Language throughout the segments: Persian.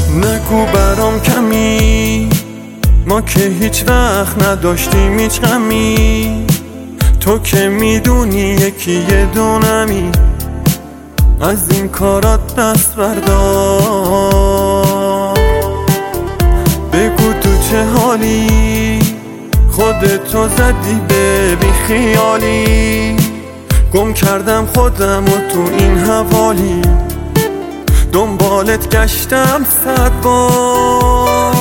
نگو برام کمی، ما که هیچ وقت نداشتیم هیچ غمی. تو که میدونی یکی یه دونمی، از این کارات دست بردار. بگو تو چه حالی، خودتو زدی به بی خیالی. گم کردم خودم و تو این حوالی، دنبالت گشتم 100 بار.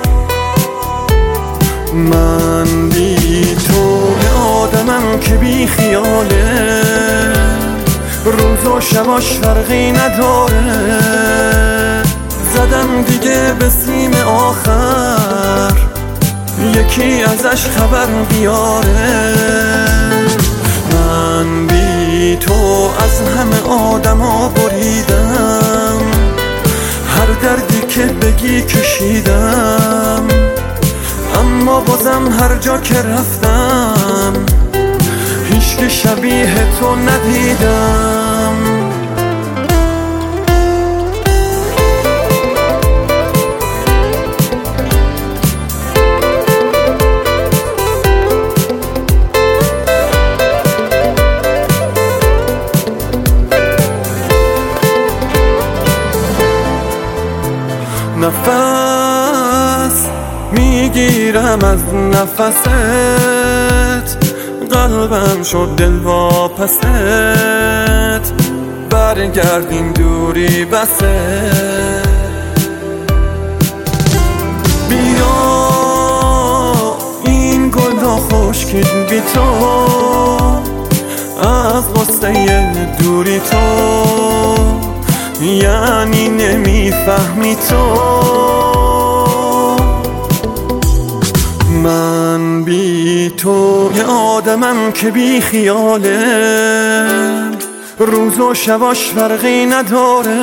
من بی تو آدمم که بی خیاله، روز و شباش فرقی نداره. زدم دیگه به سیم آخر، یکی ازش خبر بیاره. من بی تو از همه آدما بریدم، هر دردی که بگی کشیدم. اما بازم هر جا که رفتم، هیچ که شبیه تو ندیدم. نفس میگیرم از نفست، قلبم شد دلواپست. برگردین دوری بسه، بیا این گل را خشکید بی تو. از غصه دوری تو یعنی نمیفهمی تو. من بی تو یه آدمم که بی خیاله، روز و شباش فرقی نداره.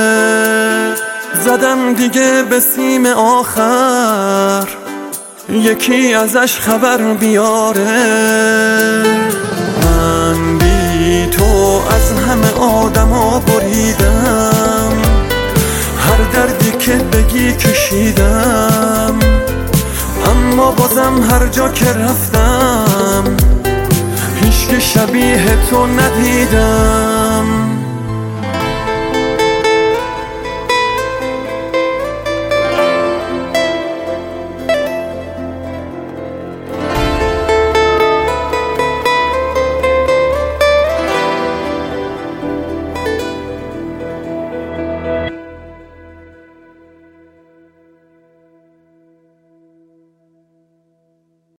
زدم دیگه به سیم آخر، یکی ازش خبر بیاره. من بی تو از همه آدما بریدم، هر دردی که بگی کشیدم. اما بازم هر جا که رفتم، هیچ که شبیه تو ندیدم.